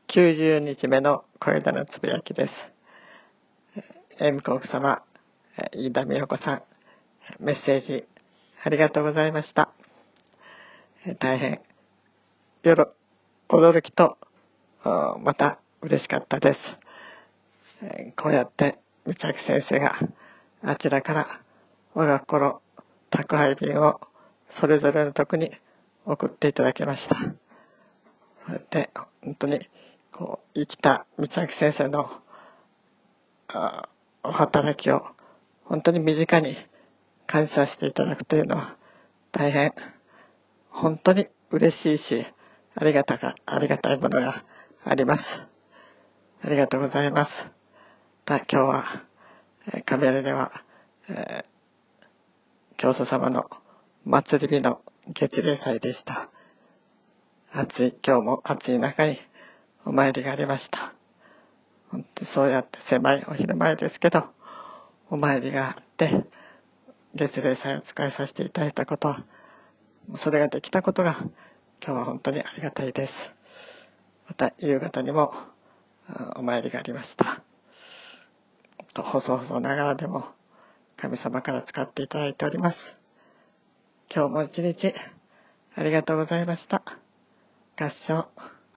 90日目の声だのつぶやきです。向こう様、飯田美代子さん、メッセージありがとうございました。大変驚きとまた嬉しかったです。こうやって道明先生があちらから我が心宅配便をそれぞれのとこに送っていただきました。こうやって本当に生きた道明先生のお働きを本当に身近に感じさせていただくというのは大変本当に嬉しいしありがたいものがあります。ありがとうございます。今日はカメラでは、教祖様の祭り日の月例祭でした。今日も暑い中にお参りがありました。本当にそうやって狭いお昼前ですけどお参りがあって月例祭を使いさせていただいたことはそれができたことが今日は本当にありがたいです。また夕方にもお参りがありました。細々ながらでも神様から使っていただいております。今日も一日ありがとうございました。合唱